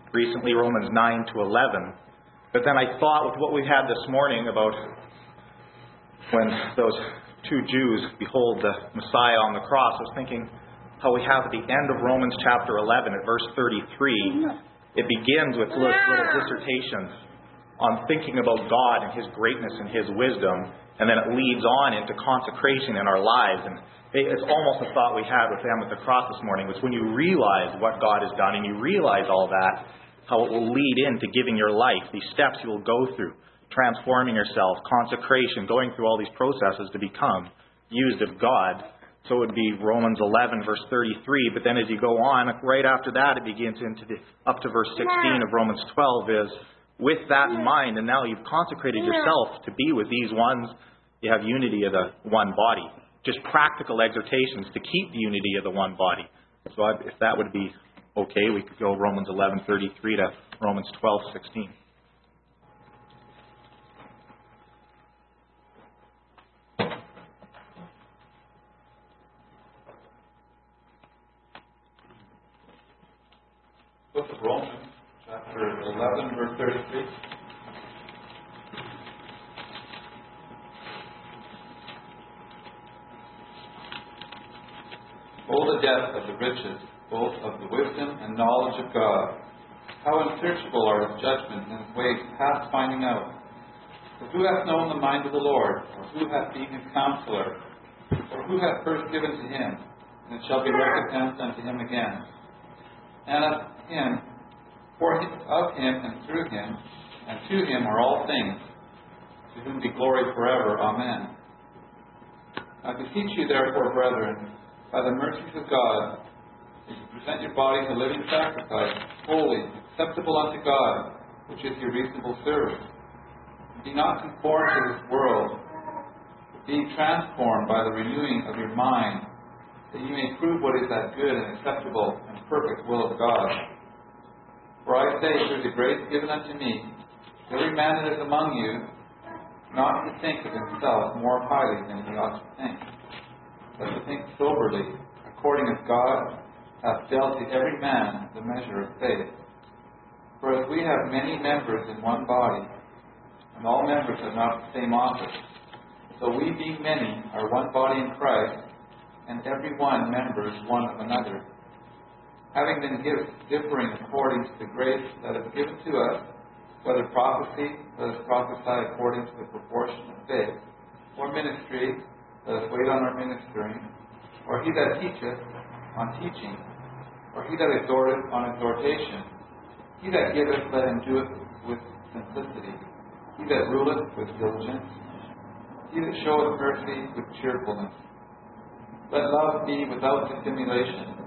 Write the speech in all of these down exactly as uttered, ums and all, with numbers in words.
recently, Romans nine to eleven. But then I thought with what we had this morning about when those two Jews behold the Messiah on the cross, I was thinking how we have at the end of Romans chapter eleven at verse thirty-three, it begins with little, little dissertations on thinking about God and His greatness and His wisdom, and then it leads on into consecration in our lives. And it's almost a thought we had with them at the cross this morning, was when you realize what God has done and you realize all that, how it will lead into giving your life, these steps you will go through, transforming yourself, consecration, going through all these processes to become used of God. So it would be Romans eleven, verse thirty-three. But then as you go on, right after that, it begins into the, up to verse sixteen of Romans twelve is, with that in mind, and now you've consecrated yourself to be with these ones, you have unity of the one body. Just practical exhortations to keep the unity of the one body. So if that would be okay, we could go Romans eleven thirty-three to Romans twelve sixteen. Book of Romans, chapter eleven, verse thirty-three. Oh, the depth of the riches, both of the wisdom and knowledge of God. How unsearchable are His judgments and His ways past finding out. For who hath known the mind of the Lord? Or who hath been His counselor? Or who hath first given to Him? And it shall be recompensed unto Him again. And of Him, for him, of Him, and through Him, and to Him are all things, to whom be glory forever. Amen. I beseech you, therefore, brethren, by the mercies of God, that you present your bodies a living sacrifice, holy, acceptable unto God, which is your reasonable service. And be not conformed to this world, but be transformed by the renewing of your mind, that you may prove what is that good and acceptable and perfect will of God. For I say, through the grace given unto me, every man that is among you, not to think of himself more highly than he ought to think, but to think soberly, according as God hath dealt to every man the measure of faith. For as we have many members in one body, and all members have not the same office, so we being many are one body in Christ, and every one members one of another. Having been gifts differing according to the grace that is given to us, whether prophecy, let us prophesy according to the proportion of faith, or ministry, let us wait on our ministering, or he that teacheth, on teaching, or he that exhorteth, on exhortation. He that giveth, let him do it with simplicity. He that ruleth, with diligence. He that showeth mercy, with cheerfulness. Let love be without dissimulation.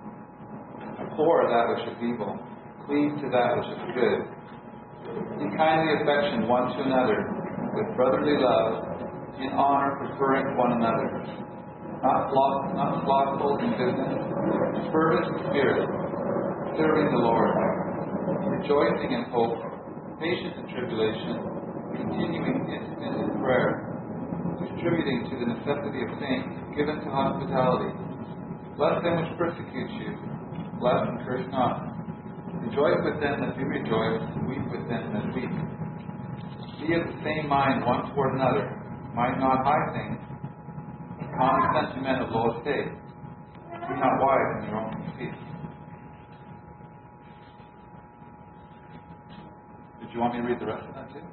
Abhor that which is evil. Cleave to that which is good. Be kindly affectioned one to another, with brotherly love, in honor preferring one another, not, sloth, not slothful in business, fervent in spirit, serving the Lord, rejoicing in hope, patient in tribulation, continuing instant in prayer, distributing to the necessity of saints, given to hospitality. Bless them which persecute you, bless and curse not. Rejoice with them that do rejoice, weep with them that weep. Be of the same mind one toward another. Mind not high things, condescend to men of low estate. Be not wise in your own conceit. Did you want me to read the rest of that too?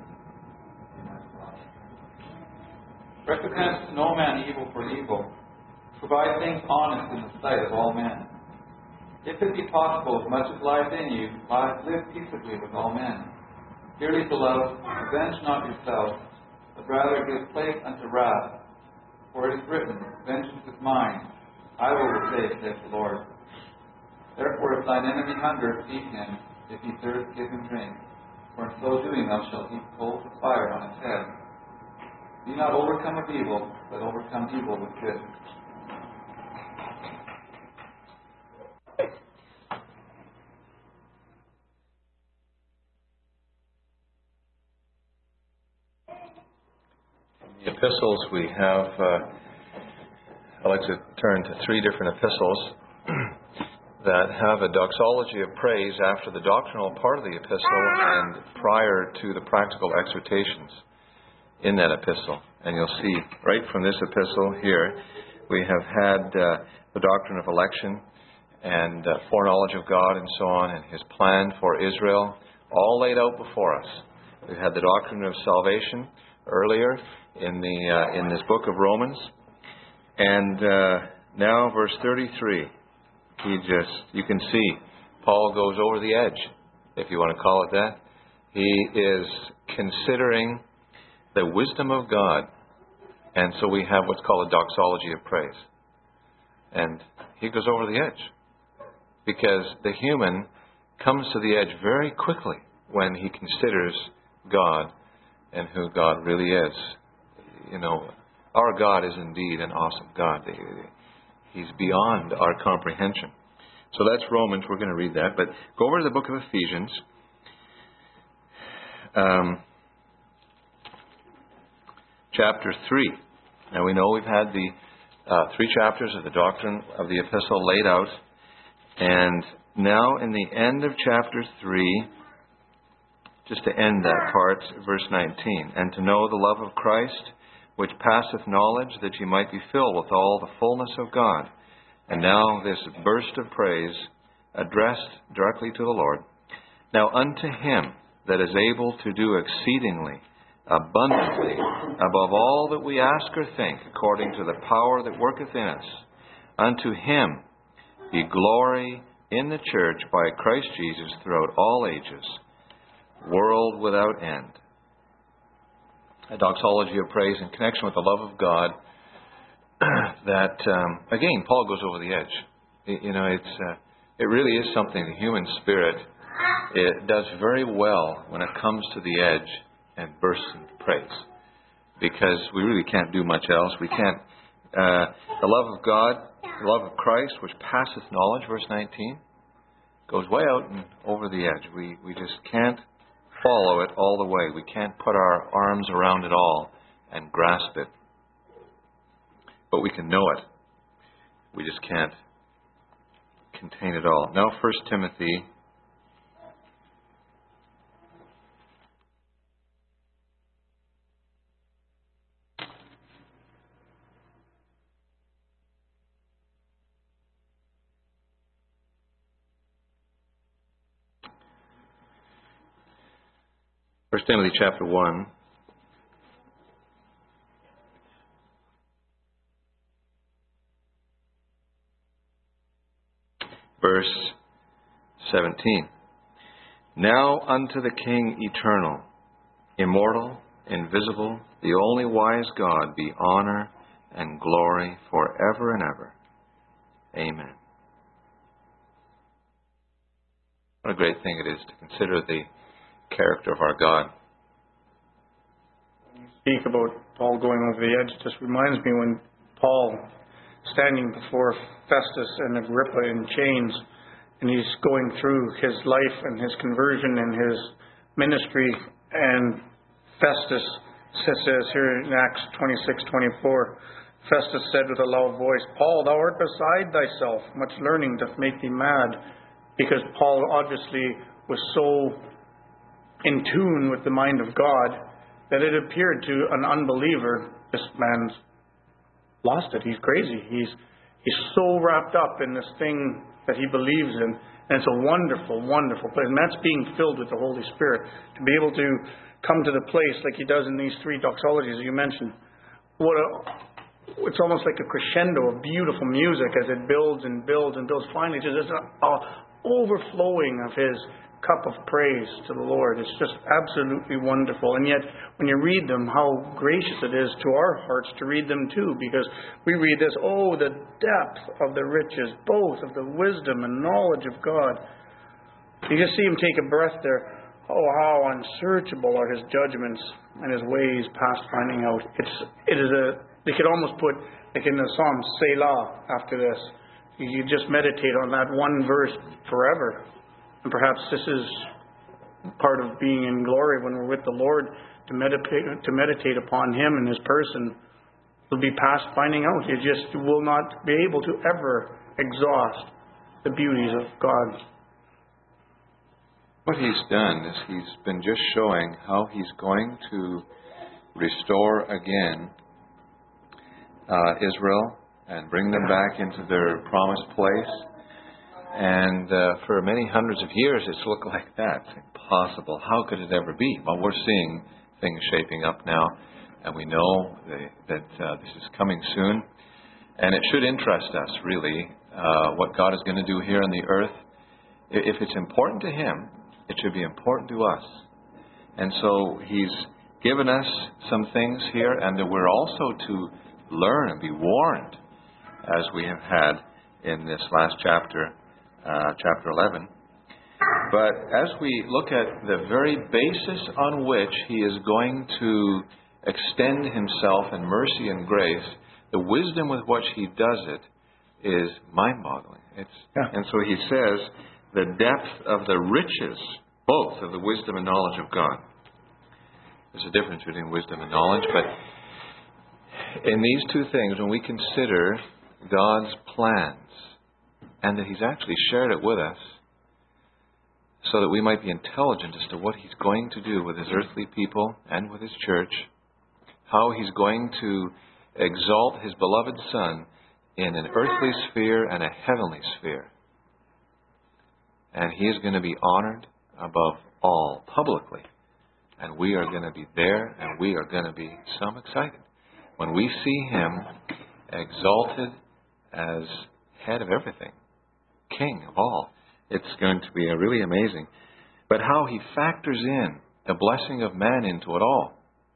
Recompense to no man evil for evil. Provide things honest in the sight of all men. If it be possible, as much as lieth in you, live peaceably with all men. Dearly beloved, avenge not yourselves, but rather give place unto wrath. For it is written, vengeance is mine, I will repay, saith the Lord. Therefore, if thine enemy hunger, feed him. If he thirst, give him drink. For in so doing thou shalt heap coals of fire on his head. Be not overcome of evil, but overcome evil with good. The epistles we have, uh, I'd like to turn to three different epistles. that have a doxology of praise after the doctrinal part of the epistle and prior to the practical exhortations in that epistle. And you'll see right from this epistle here, we have had uh, the doctrine of election and uh, foreknowledge of God and so on, and His plan for Israel, all laid out before us. We've had the doctrine of salvation earlier in the uh, in this book of Romans, and uh, now verse thirty-three. He just you can see Paul goes over the edge, if you want to call it that. He is considering the wisdom of God, and so we have what's called a doxology of praise, and he goes over the edge because the human comes to the edge very quickly when he considers God and who God really is. You know, our God is indeed an awesome God. He's beyond our comprehension. So that's Romans. We're going to read that. But go over to the book of Ephesians. Um, chapter three. Now we know we've had the uh, three chapters of the doctrine of the epistle laid out. And now in the end of chapter three, just to end that part, verse nineteen, and to know the love of Christ, which passeth knowledge, that ye might be filled with all the fullness of God. And now this burst of praise addressed directly to the Lord. Now unto Him that is able to do exceedingly abundantly above all that we ask or think, according to the power that worketh in us, unto Him be glory in the church by Christ Jesus throughout all ages, world without end. A doxology of praise in connection with the love of God that, um, again, Paul goes over the edge. You know, it's uh, it really is something the human spirit it does very well when it comes to the edge and bursts into praise, because we really can't do much else. We can't. Uh, the love of God, the love of Christ, which passeth knowledge, verse nineteen, goes way out and over the edge. We we just can't follow it all the way. We can't put our arms around it all and grasp it. But we can know it. We just can't contain it all. Now, First Timothy First Timothy chapter one. Verse seventeen. Now unto the King eternal, immortal, invisible, the only wise God, be honor and glory forever and ever. Amen. What a great thing it is to consider the character of our God. When you speak about Paul going over the edge, it just reminds me when Paul, standing before Festus and Agrippa in chains, and he's going through his life and his conversion and his ministry, and Festus says here in Acts twenty-six twenty-four, Festus said with a loud voice, Paul, thou art beside thyself, much learning doth make thee mad, because Paul obviously was so in tune with the mind of God that it appeared to an unbeliever, this man's lost it. He's crazy. He's he's so wrapped up in this thing that he believes in. And it's a wonderful, wonderful place. And that's being filled with the Holy Spirit. To be able to come to the place like he does in these three doxologies you mentioned. What a, it's almost like a crescendo of beautiful music as it builds and builds and builds. Finally, just an overflowing of his cup of praise to the Lord. It's just absolutely wonderful. And yet, when you read them, how gracious it is to our hearts to read them too, because we read this, oh, the depth of the riches, both of the wisdom and knowledge of God. You just see him take a breath there. Oh, how unsearchable are his judgments and his ways past finding out. It's, it is a, they could almost put, like in the Psalm, Selah after this. You just meditate on that one verse forever. And perhaps this is part of being in glory when we're with the Lord, to meditate, to meditate upon Him and His person. It'll be past finding out. You just will not be able to ever exhaust the beauties of God. What he's done is he's been just showing how he's going to restore again uh, Israel and bring them back into their promised place. And uh, for many hundreds of years, it's looked like that. It's impossible. How could it ever be? Well, we're seeing things shaping up now, and we know that, that uh, this is coming soon. And it should interest us, really, uh, what God is going to do here on the earth. If it's important to Him, it should be important to us. And so He's given us some things here, and that we're also to learn and be warned, as we have had in this last chapter, uh, chapter eleven. But as we look at the very basis on which He is going to extend Himself in mercy and grace, the wisdom with which He does it is mind-boggling. It's, yeah. And so He says, the depth of the riches, both of the wisdom and knowledge of God. There's a difference between wisdom and knowledge, but in these two things, when we consider God's plans, and that He's actually shared it with us, so that we might be intelligent as to what He's going to do with His earthly people and with His church, how He's going to exalt His beloved Son in an earthly sphere and a heavenly sphere. And He is going to be honored above all publicly. And we are going to be there, and we are going to be so excited when we see Him exalted as head of everything, King of all. It's going to be really amazing. But how He factors in the blessing of man into it all.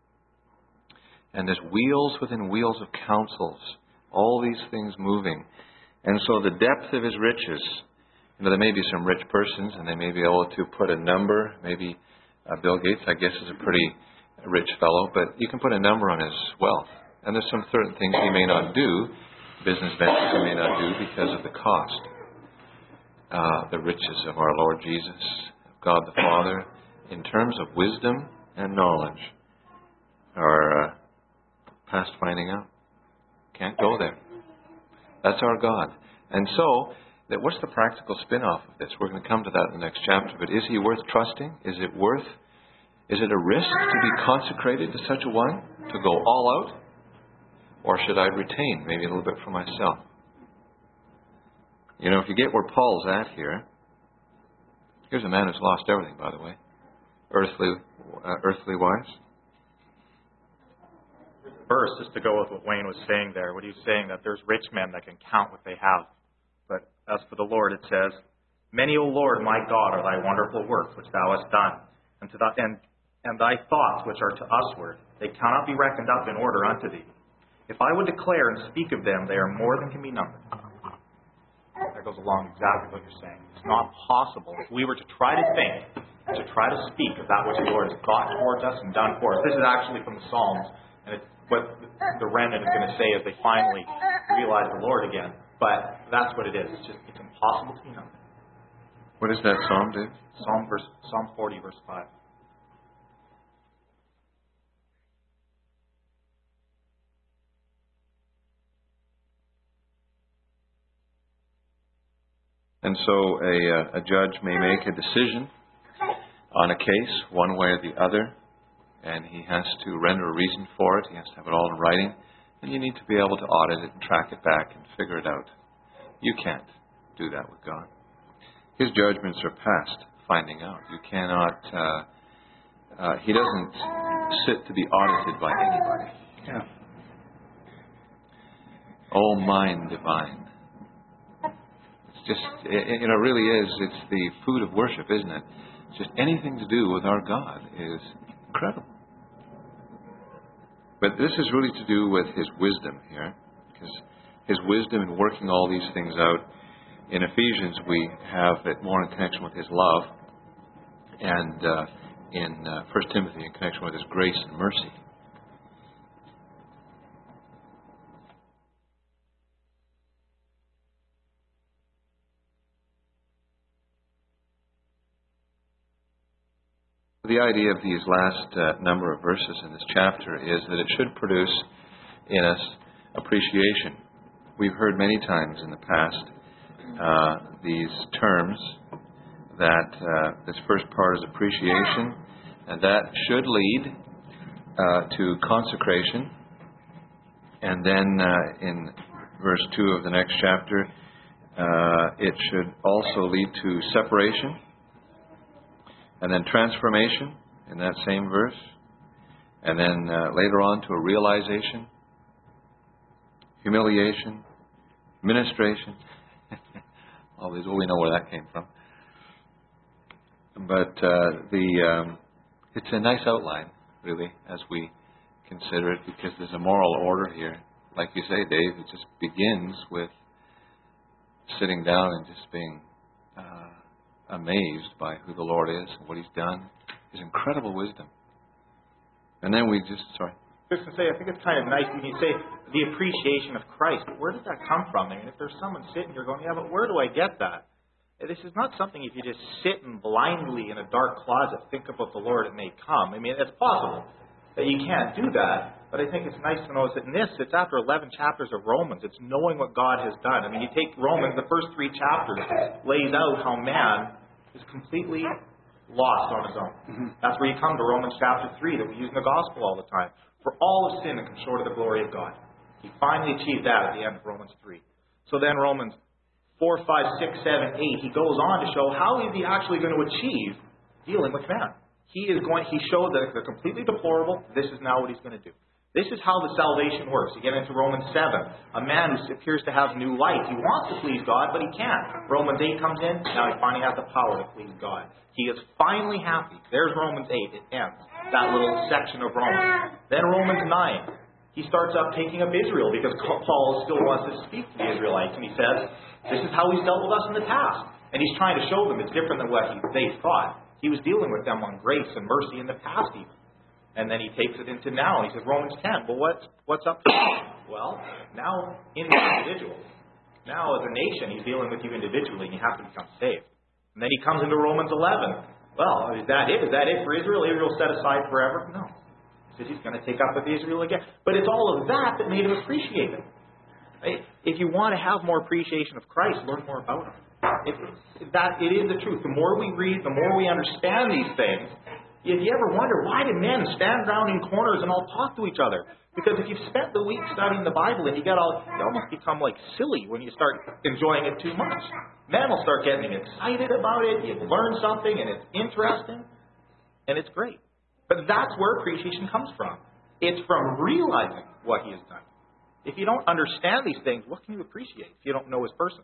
And there's wheels within wheels of counsels, all these things moving. And so the depth of His riches, you know, there may be some rich persons, and they may be able to put a number. Maybe uh, Bill Gates, I guess, is a pretty rich fellow, but you can put a number on his wealth. And there's some certain things he may not do, business ventures he may not do because of the cost. Uh, the riches of our Lord Jesus, of God the Father, in terms of wisdom and knowledge, are uh, past finding out. Can't go there. That's our God. And so, that what's the practical spin-off of this? We're going to come to that in the next chapter. But is He worth trusting? Is it worth, is it a risk to be consecrated to such a one? To go all out? Or should I retain maybe a little bit for myself? You know, if you get where Paul's at here, here's a man who's lost everything, by the way, earthly, uh, earthly wise. Verse, just to go with what Wayne was saying there, what he's saying, that there's rich men that can count what they have. But as for the Lord, it says, many, O Lord, my God, are thy wonderful works which thou hast done, and to thy, and, and thy thoughts which are to usward, they cannot be reckoned up in order unto thee. If I would declare and speak of them, they are more than can be numbered. That goes along exactly what you're saying. It's not possible. If we were to try to think, to try to speak of that which the Lord has thought towards us and done for us. This is actually from the Psalms, and it's what the remnant is going to say as they finally realize the Lord again. But that's what it is. It's just, it's impossible to be numbered. What is that psalm, Dave? Psalm, verse, Psalm forty, verse five. And so a, a judge may make a decision on a case, one way or the other, and he has to render a reason for it. He has to have it all in writing. And you need to be able to audit it and track it back and figure it out. You can't do that with God. His judgments are past finding out. You cannot, uh, uh, He doesn't sit to be audited by anybody. Yeah. Oh, mind divine. Just, it, you know, really is, it's the food of worship, isn't it? Just anything to do with our God is incredible. But this is really to do with His wisdom here, because His wisdom in working all these things out. In Ephesians, we have it more in connection with His love, and uh, in uh, First Timothy in connection with His grace and mercy. The idea of these last uh, number of verses in this chapter is that it should produce in us appreciation. We've heard many times in the past uh, these terms, that uh, this first part is appreciation, and that should lead uh, to consecration. And then uh, in verse two of the next chapter, uh, it should also lead to separation, and then transformation in that same verse, and then uh, later on to a realization, humiliation, ministration. All these, well, we know where that came from. But uh, the um, it's a nice outline, really, as we consider it, because there's a moral order here. Like you say, Dave, it just begins with sitting down and just being uh, amazed by who the Lord is and what He's done, His incredible wisdom. And then we just, sorry. Just to say, I think it's kind of nice when you say the appreciation of Christ. But where does that come from? I mean, if there's someone sitting here going, yeah, but where do I get that? This is not something if you just sit and blindly in a dark closet think about the Lord, it may come. I mean, it's possible that you can't do that. But I think it's nice to know that in this, it's after eleven chapters of Romans. It's knowing what God has done. I mean, you take Romans, the first three chapters lays out how man is completely lost on his own. Mm-hmm. That's where you come to Romans chapter three that we use in the gospel all the time. For all of sin and come short of the glory of God. He finally achieved that at the end of Romans three. So then Romans four, five, six, seven, eight, he goes on to show how is he actually going to achieve dealing with man. He is going. He showed that they're completely deplorable. This is now what he's going to do. This is how the salvation works. You get into Romans seven. A man who appears to have new life. He wants to please God, but he can't. Romans eight comes in. Now he finally has the power to please God. He is finally happy. There's Romans eight. It ends. That little section of Romans. Then Romans nine. He starts up taking up Israel because Paul still wants to speak to the Israelites. And he says, this is how he's dealt with us in the past. And he's trying to show them it's different than what he, they thought. He was dealing with them on grace and mercy in the past even. And then he takes it into now. And he says, Romans ten. Well, what's, what's up to now? Well, now in the individuals. Now as a nation, he's dealing with you individually and you have to become saved. And then he comes into Romans eleven. Well, is that it? Is that it for Israel? Israel set aside forever? No. He says he's going to take up with Israel again. But it's all of that that made him appreciate it. If you want to have more appreciation of Christ, learn more about him. It, that, it is the truth. The more we read, the more we understand these things. If you ever wonder, why do men stand around in corners and all talk to each other? Because if you've spent the week studying the Bible and you get all, you almost become like silly when you start enjoying it too much. Men will start getting excited about it. You've learned something and it's interesting. And it's great. But that's where appreciation comes from. It's from realizing what he has done. If you don't understand these things, what can you appreciate if you don't know his person?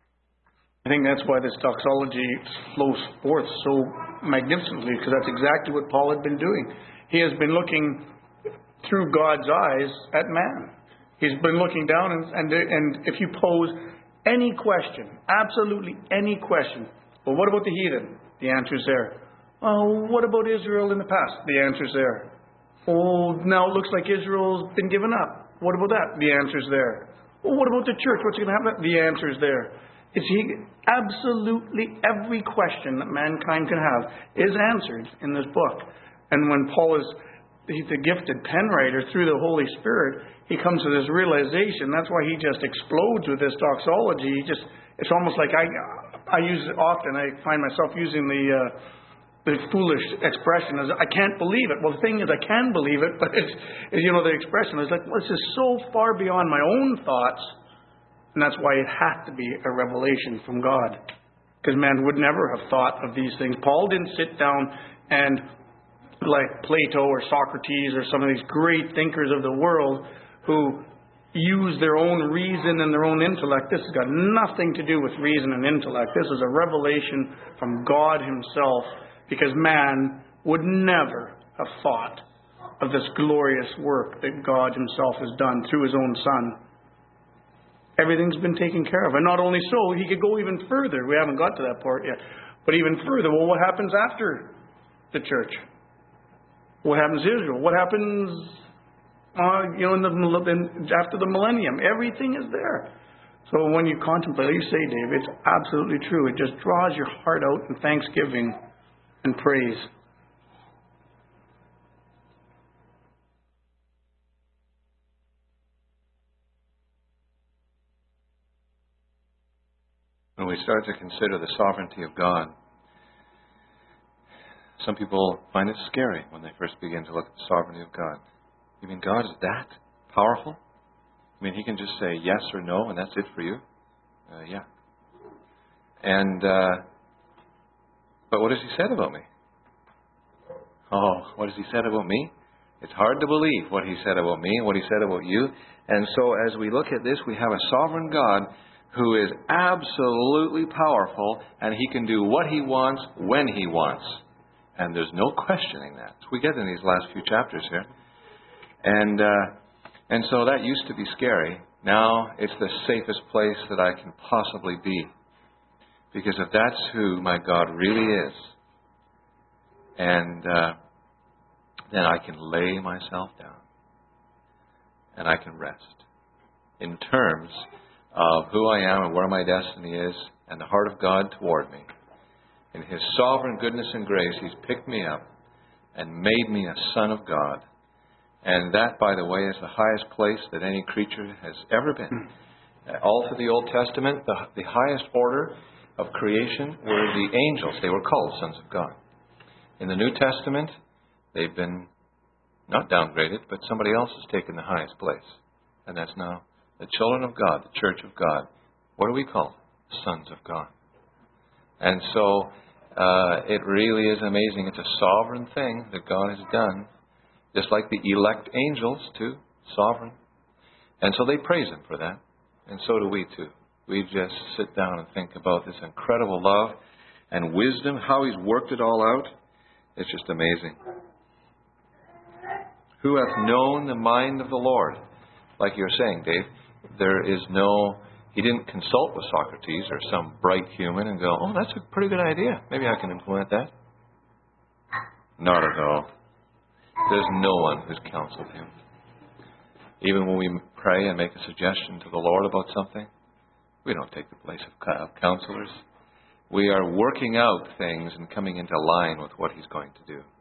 I think that's why this doxology flows forth so magnificently, because that's exactly what Paul had been doing. He has been looking through God's eyes at man. He's been looking down, and, and, and if you pose any question, absolutely any question, well, what about the heathen? The answer's there. Oh, what about Israel in the past? The answer's there. Oh, now it looks like Israel's been given up. What about that? The answer's there. Well, what about the church? What's going to happen? The answer's there. It's he, absolutely every question that mankind can have is answered in this book. And when Paul is he's the gifted pen writer through the Holy Spirit, he comes to this realization. That's why he just explodes with this doxology. He just it's almost like I I use it often. I find myself using the uh, the foolish expression is I can't believe it. Well, the thing is I can believe it, but it's you know the expression is like, well, this is so far beyond my own thoughts. And that's why it had to be a revelation from God. Because man would never have thought of these things. Paul didn't sit down and, like Plato or Socrates or some of these great thinkers of the world who use their own reason and their own intellect. This has got nothing to do with reason and intellect. This is a revelation from God himself. Because man would never have thought of this glorious work that God himself has done through his own Son. Everything's been taken care of. And not only so, he could go even further. We haven't got to that part yet. But even further, well, what happens after the church? What happens to Israel? What happens uh, you know, in the, in, after the millennium? Everything is there. So when you contemplate, like you say, Dave, it's absolutely true. It just draws your heart out in thanksgiving and praise. when we start to consider the sovereignty of God, some people find it scary when they first begin to look at the sovereignty of God. You mean God is that powerful? I mean, He can just say yes or no, and that's it for you? Uh, yeah. And, uh, but what has He said about me? Oh, what has He said about me? It's hard to believe what He said about me and what He said about you. And so as we look at this, we have a sovereign God who is absolutely powerful, and He can do what He wants when He wants. And there's no questioning that. So we get in these last few chapters here. And uh, and so that used to be scary. Now it's the safest place that I can possibly be. Because if that's who my God really is, and uh, then I can lay myself down and I can rest in terms of who I am and where my destiny is and the heart of God toward me. In His sovereign goodness and grace, He's picked me up and made me a son of God. And that, by the way, is the highest place that any creature has ever been. All through the Old Testament, the, the highest order of creation were the angels. They were called sons of God. In the New Testament, they've been not downgraded, but somebody else has taken the highest place. And that's now the children of God, the church of God. What are we called? Sons of God. And so uh, it really is amazing. It's a sovereign thing that God has done, just like the elect angels too, sovereign. And so they praise Him for that. And so do we too. We just sit down and think about this incredible love and wisdom, how He's worked it all out. It's just amazing. Who hath known the mind of the Lord? Like you're saying, Dave, there is no... He didn't consult with Socrates or some bright human and go, oh, that's a pretty good idea. Maybe I can implement that. Not at all. There's no one who's counseled Him. Even when we pray and make a suggestion to the Lord about something, we don't take the place of counselors. We are working out things and coming into line with what He's going to do.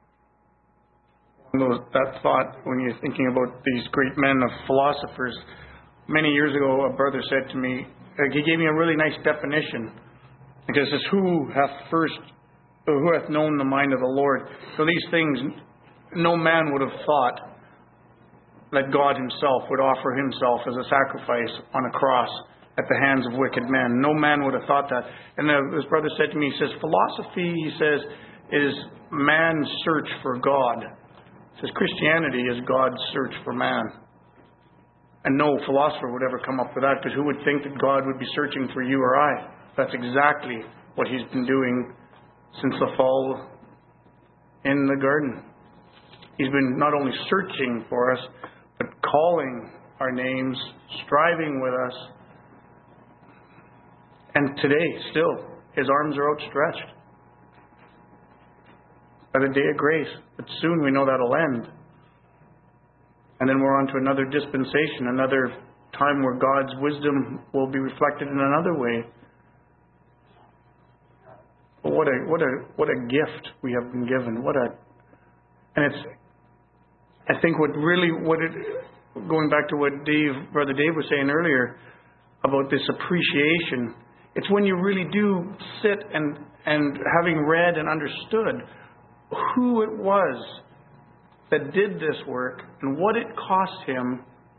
That thought, when you're thinking about these great men of philosophers, many years ago, a brother said to me, he gave me a really nice definition. Because it's who hath first, who hath known the mind of the Lord. So these things, no man would have thought that God Himself would offer Himself as a sacrifice on a cross at the hands of wicked men. No man would have thought that. And the, this brother said to me, he says, philosophy, he says, is man's search for God. He says, Christianity is God's search for man. And no philosopher would ever come up with that, because who would think that God would be searching for you or I? That's exactly what He's been doing since the fall in the garden. He's been not only searching for us, but calling our names, striving with us. And today, still, His arms are outstretched. By the day of grace. But soon we know that'll end. And then we're on to another dispensation, another time where God's wisdom will be reflected in another way. But what a what a what a gift we have been given. What a and it's I think what really what it going back to what Dave Brother Dave was saying earlier about this appreciation, it's when you really do sit and and having read and understood who it was that did this work and what it cost Him,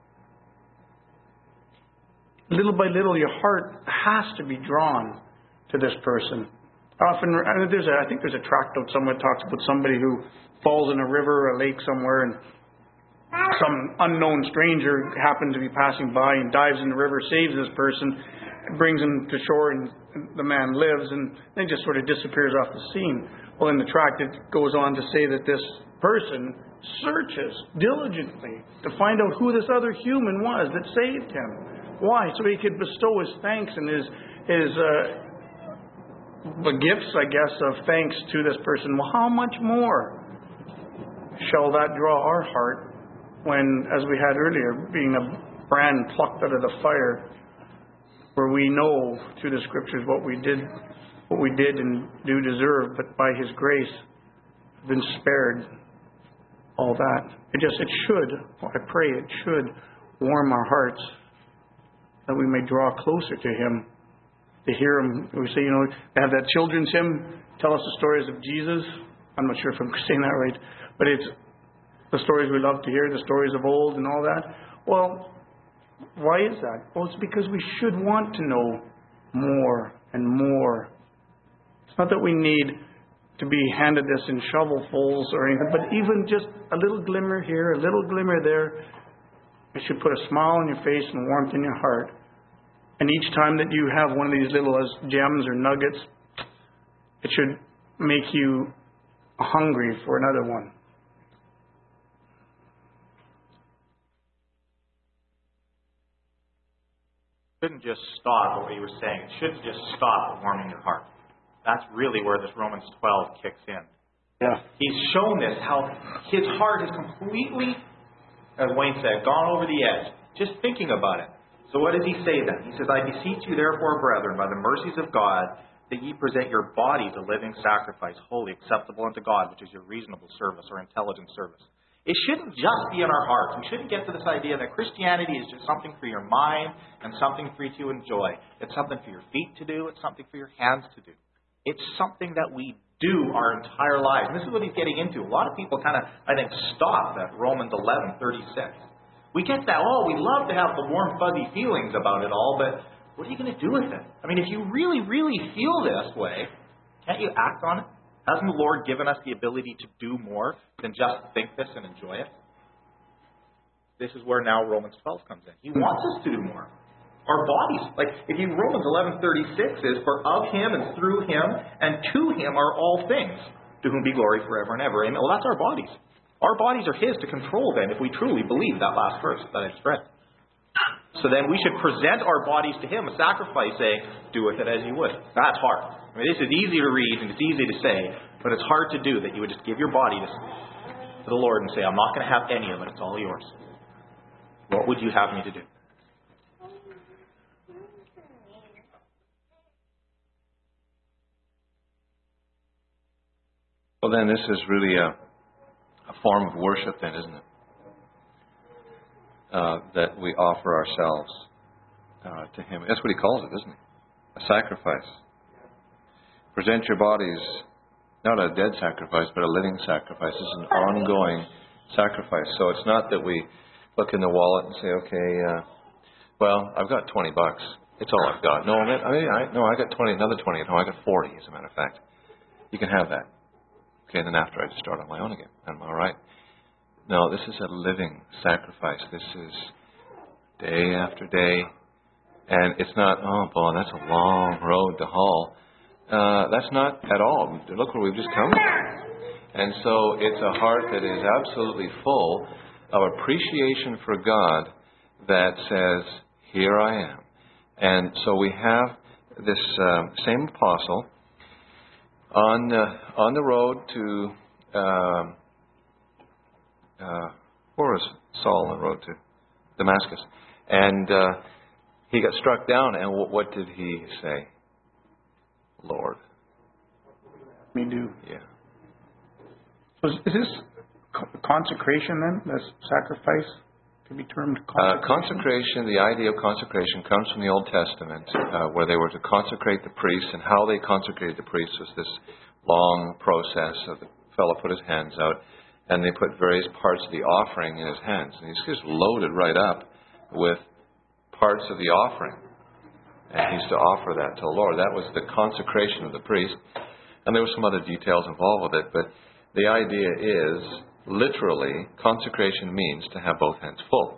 little by little your heart has to be drawn to this person. Often, there's a, I think there's a tract out somewhere that talks about somebody who falls in a river or a lake somewhere, and some unknown stranger happened to be passing by and dives in the river, saves this person, brings him to shore, and the man lives, and then just sort of disappears off the scene. Well, in the tract it goes on to say that this person searches diligently to find out who this other human was that saved him. Why? So he could bestow his thanks and his his uh, the gifts, I guess, of thanks to this person. Well, how much more shall that draw our heart when, as we had earlier, being a brand plucked out of the fire, where we know through the Scriptures what we did, what we did and do deserve, but by His grace have been spared all that. It just, it should, I pray it should warm our hearts that we may draw closer to Him They hear them. We say, you know, they have that children's hymn, tell us the stories of Jesus. I'm not sure if I'm saying that right, but it's the stories we love to hear, the stories of old and all that. Well, why is that? Well, it's because we should want to know more and more. It's not that we need to be handed this in shovelfuls or anything, but even just a little glimmer here, a little glimmer there, it should put a smile on your face and warmth in your heart. And each time that you have one of these little gems or nuggets, it should make you hungry for another one. It shouldn't just stop what you were saying. It shouldn't just stop at warming your heart. That's really where this Romans twelve kicks in. Yeah. He's shown this, how his heart has completely, as Wayne said, gone over the edge, just thinking about it. So what does he say then? He says, I beseech you therefore, brethren, by the mercies of God, that ye present your bodies a living sacrifice, wholly acceptable unto God, which is your reasonable service or intelligent service. It shouldn't just be in our hearts. We shouldn't get to this idea that Christianity is just something for your mind and something for you to enjoy. It's something for your feet to do. It's something for your hands to do. It's something that we do our entire lives. And this is what he's getting into. A lot of people kind of, I think, stop at Romans eleven thirty-six. We get that, oh, we love to have the warm, fuzzy feelings about it all, but what are you going to do with it? I mean, if you really, really feel this way, can't you act on it? Hasn't the Lord given us the ability to do more than just think this and enjoy it? This is where now Romans twelve comes in. He wants us to do more. Our bodies, like if you Romans eleven thirty-six is, for of him and through him and to him are all things, to whom be glory forever and ever. Amen. Well, that's our bodies. Our bodies are his to control then, if we truly believe that last verse that I just read. So then we should present our bodies to him, a sacrifice, saying, do with it as you would. That's hard. I mean, this is easy to read and it's easy to say, but it's hard to do, that you would just give your body to, to the Lord and say, I'm not going to have any of it, it's all yours. What would you have me to do? Well, then this is really a, a form of worship then, isn't it? Uh, that we offer ourselves uh, to him. That's what he calls it, isn't it? A sacrifice. Present your bodies, not a dead sacrifice, but a living sacrifice. It's an ongoing sacrifice. So it's not that we look in the wallet and say, okay, uh, well, I've got twenty bucks. It's all I've got. No, I mean, I, mean, I, no, I got twenty, another twenty at home. I got forty, as a matter of fact. You can have that. Okay, then after I just start on my own again. I'm all right. No, this is a living sacrifice. This is day after day. And it's not, oh, boy, that's a long road to haul. Uh, that's not at all. Look where we've just come from. And so it's a heart that is absolutely full of appreciation for God that says, here I am. And so we have this uh, same apostle on uh, on the road to, uh, uh, where was Saul on the road to? Damascus. And uh, he got struck down, and w- what did he say? Lord. Me do. Yeah. So is this consecration then? This sacrifice could be termed consecration? Uh, consecration, the idea of consecration comes from the Old Testament, uh, where they were to consecrate the priests, and how they consecrated the priests was this long process of the fellow put his hands out, and they put various parts of the offering in his hands, and he's just loaded right up with parts of the offering, and he's to offer that to the Lord. That was the consecration of the priest, and there were some other details involved with it, but the idea is, literally, consecration means to have both hands full.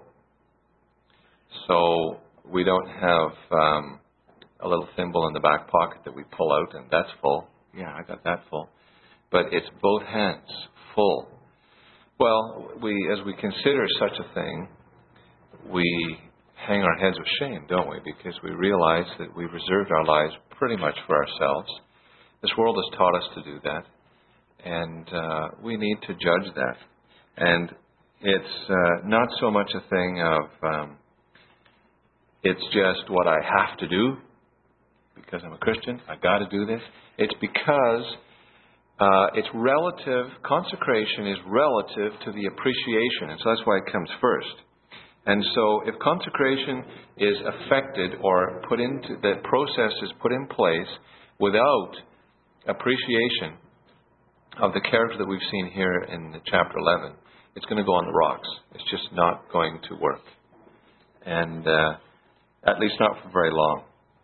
So we don't have um, a little thimble in the back pocket that we pull out and that's full. Yeah, I got that full. But it's both hands full. Well, we as we consider such a thing, we hang our heads with shame, don't we? Because we realize that we've reserved our lives pretty much for ourselves. This world has taught us to do that. And uh, we need to judge that. And it's uh, not so much a thing of, um, it's just what I have to do because I'm a Christian. I got to do this. It's because uh, it's relative, consecration is relative to the appreciation. And so that's why it comes first. And so if consecration is affected or put into, that process is put in place without appreciation of the character that we've seen here in chapter eleven, it's going to go on the rocks. It's just not going to work. And uh, at least not for very long.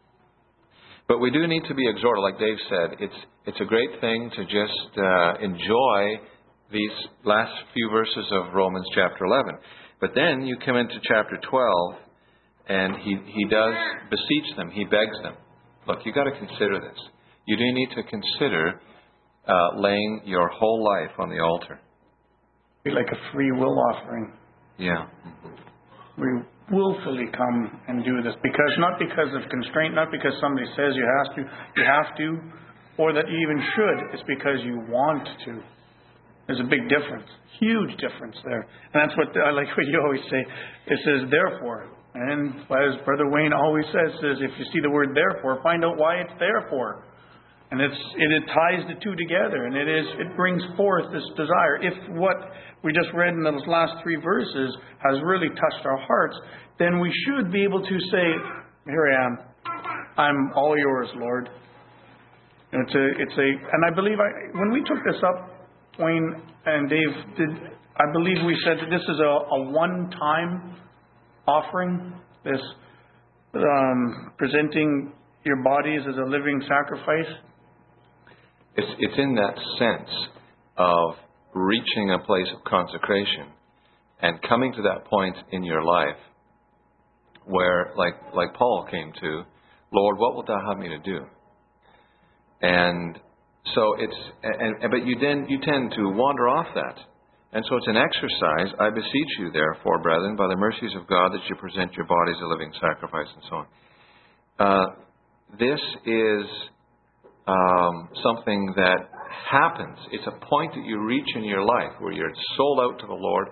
But we do need to be exhorted, like Dave said. It's it's a great thing to just uh, enjoy these last few verses of Romans chapter eleven. But then you come into chapter twelve, and he, he does beseech them. He begs them. Look, you've got to consider this. You do need to consider uh, laying your whole life on the altar. Be like a free will offering. Yeah. We willfully come and do this because not because of constraint, not because somebody says you have to, you have to, or that you even should. It's because you want to. There's a big difference, huge difference there, and that's what I like what you always say. It says therefore, and as Brother Wayne always says, says if you see the word therefore, find out why it's there for. And it's, it, it ties the two together, and it is it brings forth this desire. If what we just read in those last three verses has really touched our hearts, then we should be able to say, here I am. I'm all yours, Lord. And it's a, it's a, and I believe I, when we took this up, Wayne and Dave, did, I believe we said that this is a, a one-time offering, this um, presenting your bodies as a living sacrifice. It's, it's in that sense of reaching a place of consecration and coming to that point in your life where, like like Paul came to, Lord, what wilt thou have me to do? And so it's, and, and but you then you tend to wander off that, and so it's an exercise. I beseech you, therefore, brethren, by the mercies of God, that you present your bodies a living sacrifice, and so on. Uh, this is um, something that happens. It's a point that you reach in your life where you're sold out to the Lord,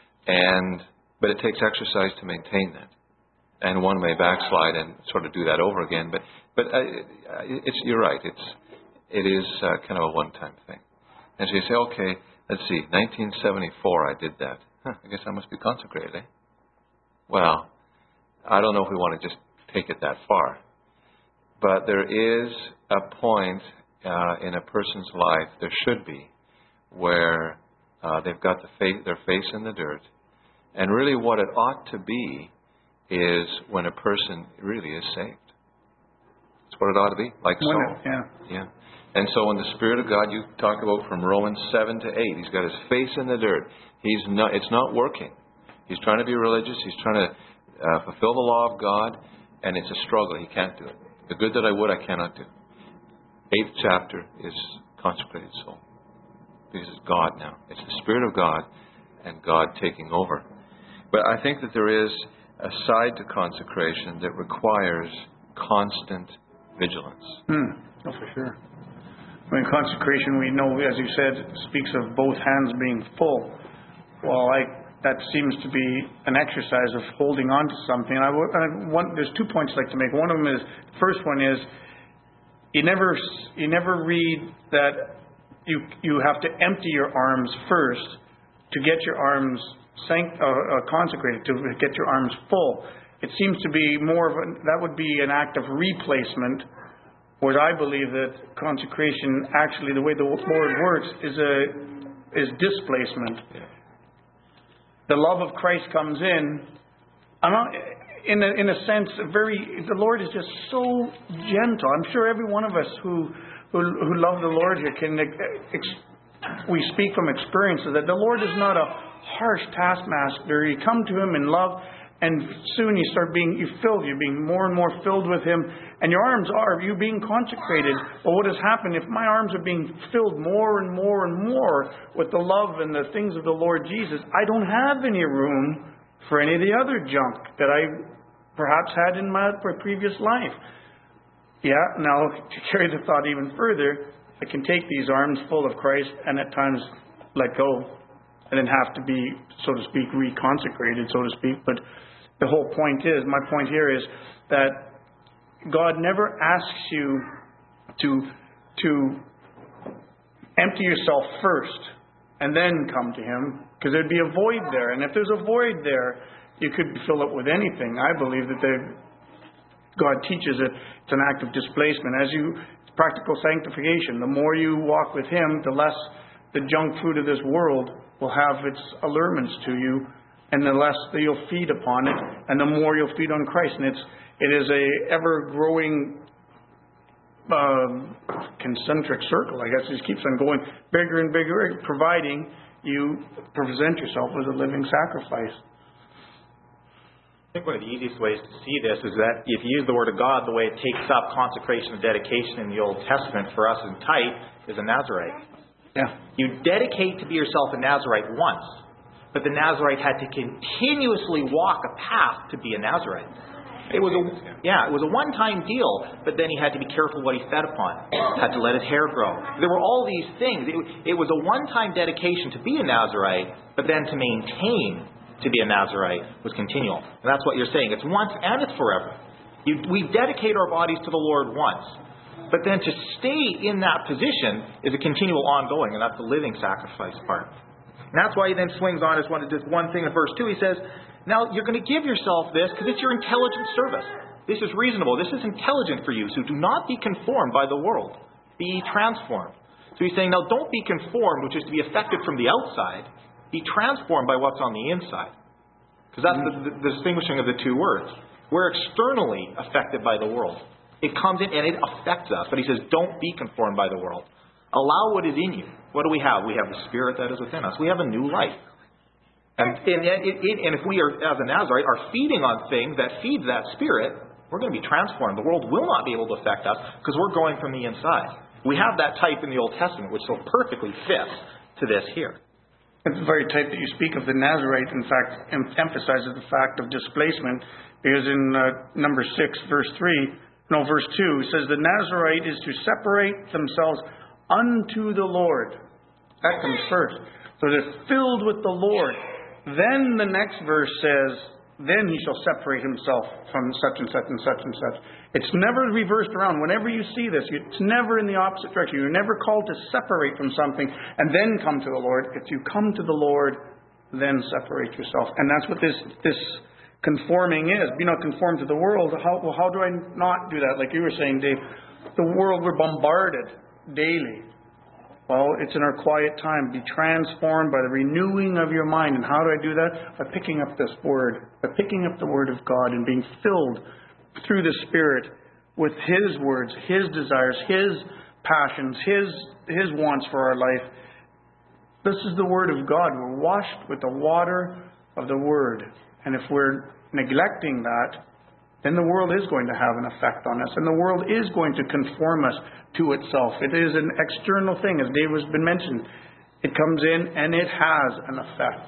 and but it takes exercise to maintain that. And one may backslide and sort of do that over again. But but uh, it's you're right. It's it is uh, kind of a one-time thing. And so you say, okay, let's see, nineteen seventy-four I did that. Huh, I guess I must be consecrated, eh? Well, I don't know if we want to just take it that far. But there is a point uh, in a person's life, there should be, where uh, they've got the face, their face in the dirt. And really what it ought to be is when a person really is saved. That's what it ought to be, like Saul. Yeah. Yeah. And so when the Spirit of God, you talk about from Romans seven to eight, he's got his face in the dirt. He's not. It's not working. He's trying to be religious. He's trying to uh, fulfill the law of God, and it's a struggle. He can't do it. The good that I would, I cannot do. Eighth chapter is consecrated soul. Because it's God now. It's the Spirit of God and God taking over. But I think that there is a side to consecration that requires constant vigilance. Hmm. Oh, for sure. I mean, consecration, we know, as you said, speaks of both hands being full. Well, I, that seems to be an exercise of holding on to something. I, I want, there's two points I'd like to make. One of them is, the first one is, you never, you never read that you, you have to empty your arms first to get your arms sanct, uh, uh, consecrated, to get your arms full. It seems to be more of a, that would be an act of replacement. Whereas I believe that consecration, actually, the way the Lord works, is a is displacement. Yeah. The love of Christ comes in. I'm not, in a, in a sense, very. The Lord is just so gentle. I'm sure every one of us who who, who love the Lord here can. Ex, we speak from experience that the Lord is not a harsh taskmaster. You come to Him in love. And soon you start being, you filled, you're being more and more filled with Him. And your arms are, you being consecrated. But what has happened, if my arms are being filled more and more and more with the love and the things of the Lord Jesus, I don't have any room for any of the other junk that I perhaps had in my previous life. Yeah, now to carry the thought even further, I can take these arms full of Christ and at times let go. And then have to be, so to speak, reconsecrated, so to speak. But the whole point is, my point here is that God never asks you to, to empty yourself first and then come to Him, because there'd be a void there. And if there's a void there, You could fill it with anything. I believe that they, God teaches it. It's an act of displacement. As you, it's practical sanctification. The more you walk with Him, the less the junk food of this world will have its allurements to you, and the less that you'll feed upon it, and the more you'll feed on Christ. And it's it is a ever growing uh, concentric circle. I guess it just keeps on going bigger and bigger, providing you present yourself as a living sacrifice. I think one of the easiest ways to see this is that if you use the Word of God the way it takes up consecration and dedication in the Old Testament for us in type is a Nazarite. Yeah. You dedicate to be yourself a Nazarite once, but the Nazarite had to continuously walk a path to be a Nazarite. It was a yeah, it was a one-time deal, but then he had to be careful what he fed upon. Had to let his hair grow. There were all these things. It, it was a one-time dedication to be a Nazarite, but then to maintain to be a Nazarite was continual. And that's what you're saying. It's once and it's forever. You, we dedicate our bodies to the Lord once, but then to stay in that position is a continual ongoing, and that's the living sacrifice part. And that's why he then swings on as one, this one thing in verse two. He says, now you're going to give yourself this because it's your intelligent service. This is reasonable. This is intelligent for you. So do not be conformed by the world. Be transformed. So he's saying, now don't be conformed, which is to be affected from the outside. Be transformed by what's on the inside. Because that's the, the, the distinguishing of the two words. We're externally affected by the world. It comes in and it affects us. But he says, don't be conformed by the world. Allow what is in you. What do we have? We have the Spirit that is within us. We have a new life. And, and, and, and if we are, as a Nazarite, are feeding on things that feed that Spirit, we're going to be transformed. The world will not be able to affect us because we're going from the inside. We have that type in the Old Testament, which so perfectly fits to this here. It's the very type that you speak of. The Nazarite, in fact, em- emphasizes the fact of displacement, because in uh, number six, verse three, no, verse two, it says, the Nazarite is to separate themselves unto the Lord. That comes first. So they're filled with the Lord. Then the next verse says, then he shall separate himself from such and such and such and such. It's never reversed around. Whenever you see this, it's never in the opposite direction. You're never called to separate from something and then come to the Lord. If you come to the Lord, then separate yourself. And that's what this this conforming is. Be not conformed to the world. How, well, how do I not do that? Like you were saying, Dave, the world, we're bombarded daily. Well, it's in our quiet time. Be transformed by the renewing of your mind. And how do I do that? By picking up this Word. By picking up the Word of God and being filled through the Spirit with His words, His desires, His passions, His His wants for our life. This is the Word of God. We're washed with the water of the Word. And if we're neglecting that, then the world is going to have an effect on us. And the world is going to conform us to itself. It is an external thing, as Dave has been mentioned. It comes in and it has an effect.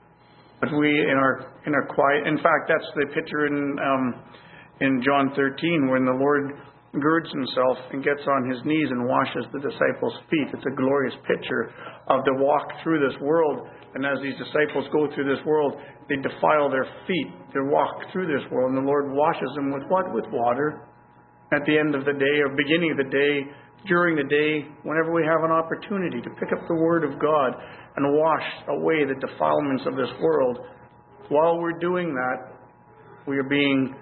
But we, in our in our quiet, in fact, that's the picture in um, in John thirteen, when the Lord girds himself and gets on his knees and washes the disciples' feet. It's a glorious picture of the walk through this world. And as these disciples go through this world, they defile their feet. They walk through this world, and the Lord washes them with what? With water. At the end of the day, or beginning of the day, during the day, whenever we have an opportunity to pick up the Word of God and wash away the defilements of this world, while we're doing that, we are being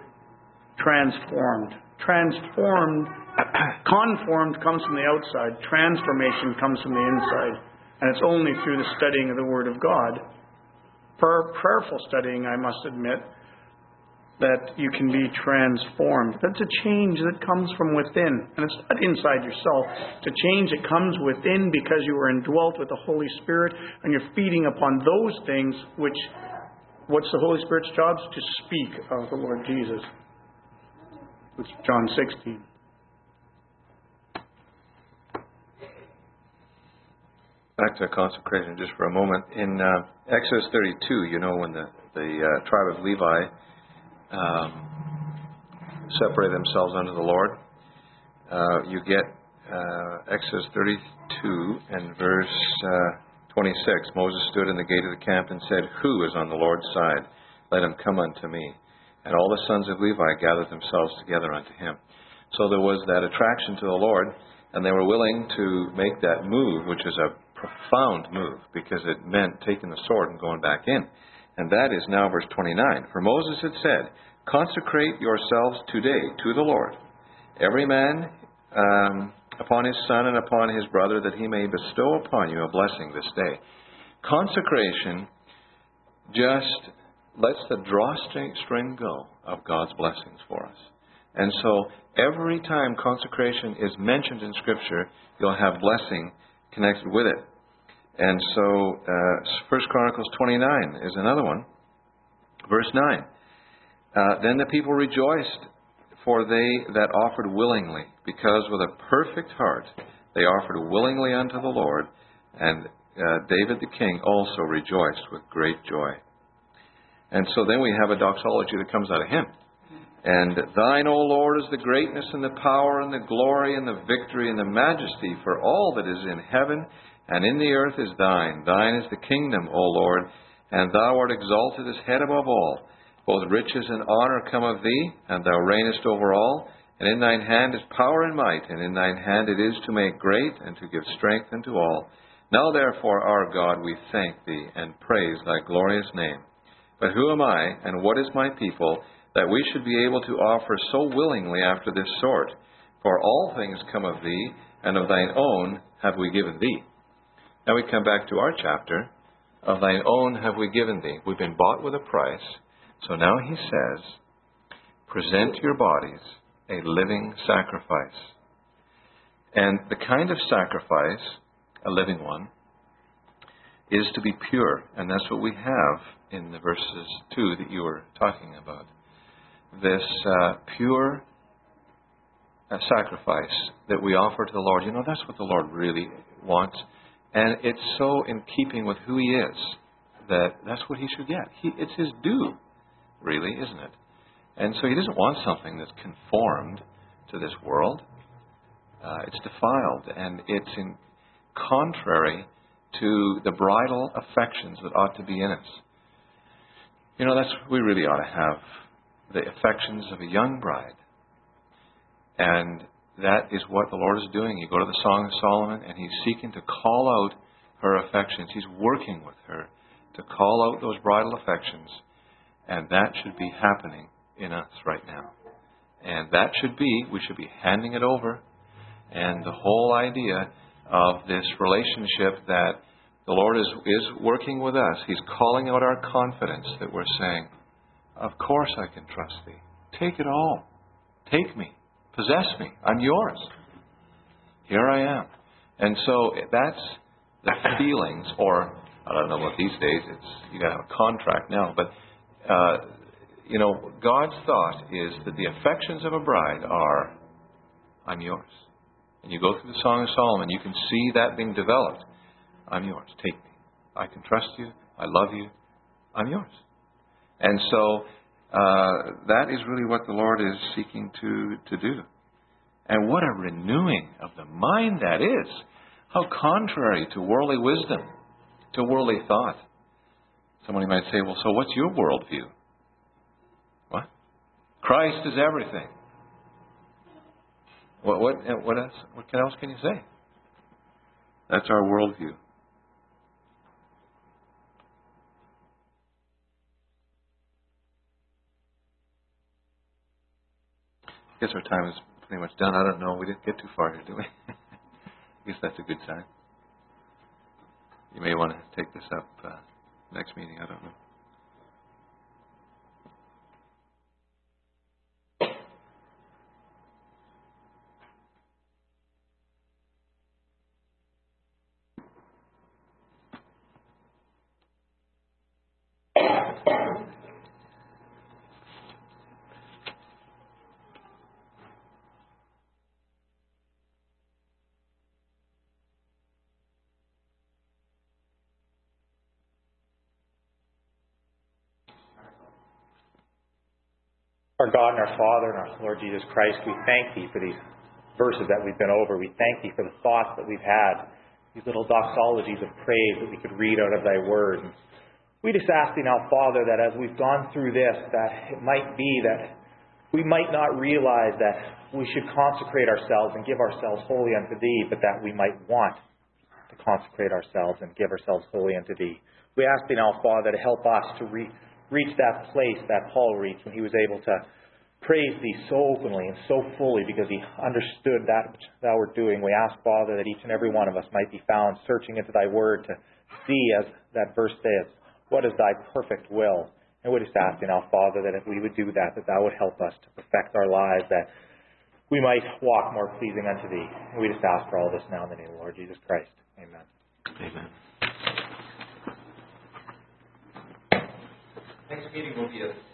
transformed. Transformed, conformed comes from the outside. Transformation comes from the inside. And it's only through the studying of the Word of God, for prayerful studying, I must admit, that you can be transformed. That's a change that comes from within. And it's not inside yourself. It's a change that comes within because you are indwelt with the Holy Spirit and you're feeding upon those things which, what's the Holy Spirit's job? To speak of the Lord Jesus. It's John sixteen. Back to consecration just for a moment. In uh, Exodus thirty-two, you know, when the, the uh, tribe of Levi um, separated themselves unto the Lord, uh, you get uh, Exodus thirty-two and verse uh, twenty-six. Moses stood in the gate of the camp and said, who is on the Lord's side? Let him come unto me. And all the sons of Levi gathered themselves together unto him. So there was that attraction to the Lord, and they were willing to make that move, which is a profound move, because it meant taking the sword and going back in. And that is now verse twenty-nine. For Moses had said, consecrate yourselves today to the Lord, every man um, upon his son and upon his brother, that he may bestow upon you a blessing this day. Consecration just lets the drawstring go of God's blessings for us. And so every time consecration is mentioned in Scripture, you'll have blessing connected with it. And so uh, First Chronicles twenty-nine is another one. Verse nine. Uh, then the people rejoiced, for they that offered willingly, because with a perfect heart they offered willingly unto the Lord. And uh, David the king also rejoiced with great joy. And so then we have a doxology that comes out of him. And thine, O Lord, is the greatness and the power and the glory and the victory and the majesty, for all that is in heaven and in the earth is thine. Thine is the kingdom, O Lord, and thou art exalted as head above all. Both riches and honor come of thee, and thou reignest over all. And in thine hand is power and might, and in thine hand it is to make great and to give strength unto all. Now therefore, our God, we thank thee and praise thy glorious name. But who am I, and what is my people, that we should be able to offer so willingly after this sort? For all things come of thee, and of thine own have we given thee. Now we come back to our chapter. Of thine own have we given thee. We've been bought with a price. So now he says, present your bodies a living sacrifice. And the kind of sacrifice, a living one, is to be pure. And that's what we have in the verses two that you were talking about. This uh, pure uh, sacrifice that we offer to the Lord. You know, that's what the Lord really wants. And it's so in keeping with who He is that that's what He should get. He, it's His due, really, isn't it? And so He doesn't want something that's conformed to this world. Uh, it's defiled, and it's in contrary to the bridal affections that ought to be in us. You know, that's we really ought to have the affections of a young bride. And that is what the Lord is doing. You go to the Song of Solomon, and He's seeking to call out her affections. He's working with her to call out those bridal affections. And that should be happening in us right now. And that should be, we should be handing it over. And the whole idea of this relationship that the Lord is, is working with us, He's calling out our confidence that we're saying, of course I can trust Thee. Take it all. Take me. Possess me. I'm yours. Here I am. And so that's the feelings, or I don't know what these days, it's you got to have a contract now, but uh, you know, God's thought is that the affections of a bride are, I'm yours. And you go through the Song of Solomon, you can see that being developed. I'm yours. Take me. I can trust you. I love you. I'm yours. And so uh, that is really what the Lord is seeking to, to do. And what a renewing of the mind that is. How contrary to worldly wisdom, to worldly thought. Somebody might say, well, so what's your worldview? What? Christ is everything. What, what, what, else, what else can you say? That's our worldview. I guess our time is pretty much done. I don't know. We didn't get too far here, did we? I guess that's a good sign. You may want to take this up uh, next meeting. I don't know. Our God and our Father and our Lord Jesus Christ, we thank Thee for these verses that we've been over. We thank Thee for the thoughts that we've had, these little doxologies of praise that we could read out of Thy Word. And we just ask Thee now, Father, that as we've gone through this, that it might be that we might not realize that we should consecrate ourselves and give ourselves wholly unto Thee, but that we might want to consecrate ourselves and give ourselves wholly unto Thee. We ask Thee now, Father, to help us to re- reach that place that Paul reached when he was able to praise Thee so openly and so fully because he understood that which Thou wert doing. We ask, Father, that each and every one of us might be found searching into Thy Word to see, as that verse says, what is Thy perfect will. And we just ask Thee now, Father, that if we would do that, that Thou would help us to perfect our lives, that we might walk more pleasing unto Thee. And we just ask for all this now in the name of the Lord Jesus Christ. Amen. Amen. Next meeting will be at